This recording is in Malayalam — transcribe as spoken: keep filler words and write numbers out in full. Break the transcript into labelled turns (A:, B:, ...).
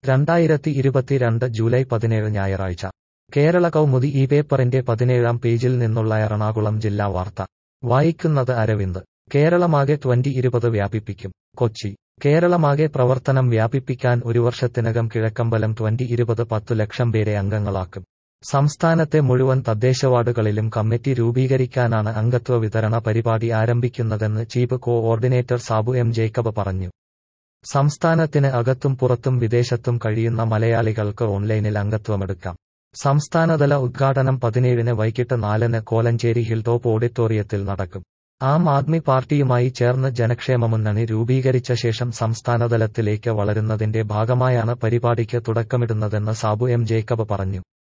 A: രണ്ടായിരത്തി ഇരുപത്തിരണ്ട് ജൂലൈ പതിനേഴ് ഞായറാഴ്ച കേരള കൗമുദി ഈ പേപ്പറിന്റെ പതിനേഴാം പേജിൽ നിന്നുള്ള എറണാകുളം ജില്ലാ വാർത്ത വായിക്കുന്നത് അരവിന്ദ്. കേരളമാകെ ട്വന്റി ഇരുപത് വ്യാപിപ്പിക്കും. കൊച്ചി. കേരളമാകെ പ്രവർത്തനം വ്യാപിപ്പിക്കാൻ ഒരു വർഷത്തിനകം കിഴക്കമ്പലം ട്വന്റി ഇരുപത് പത്തു ലക്ഷം പേരെ അംഗങ്ങളാക്കും. സംസ്ഥാനത്തെ മുഴുവൻ തദ്ദേശവാർഡുകളിലും കമ്മിറ്റി രൂപീകരിക്കാനാണ് അംഗത്വ വിതരണ പരിപാടി ആരംഭിക്കുന്നതെന്ന് chief coordinator Sabu M Jacob പറഞ്ഞു. സംസ്ഥാനത്തിന് അകത്തും പുറത്തും വിദേശത്തും കഴിയുന്ന മലയാളികൾക്ക് ഓൺലൈനിൽ അംഗത്വമെടുക്കാം. സംസ്ഥാനതല ഉദ്ഘാടനം പതിനേഴിന് വൈകിട്ട് നാലിന് കോലഞ്ചേരി ഹിൽ ടോപ്പ് ഓഡിറ്റോറിയത്തിൽ നടക്കും. ആം ആദ്മി പാർട്ടിയുമായി ചേർന്ന് ജനക്ഷേമ മുന്നണി രൂപീകരിച്ച ശേഷം സംസ്ഥാനതലത്തിലേക്ക് വളരുന്നതിന്റെ ഭാഗമായാണ് പരിപാടിക്ക് തുടക്കമിടുന്നതെന്ന് സാബു എം ജേക്കബ് പറഞ്ഞു.